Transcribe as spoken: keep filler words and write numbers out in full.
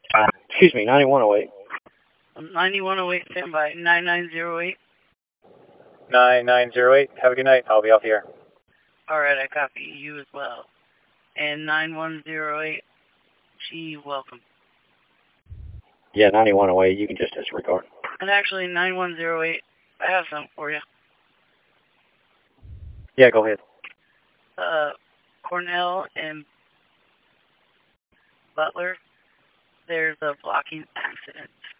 Uh, excuse me, ninety-one oh eight. ninety-one oh eight, stand by. nine nine zero eight. nine nine zero eight, have a good night. I'll be off the air. Alright, I copy you as well. And nine one zero eight, gee, welcome. Yeah, ninety-one oh eight, you can just disregard. And actually, nine one zero eight, I have something for you. Yeah, go ahead. Uh, Cornell and Butler, there's a blocking accident.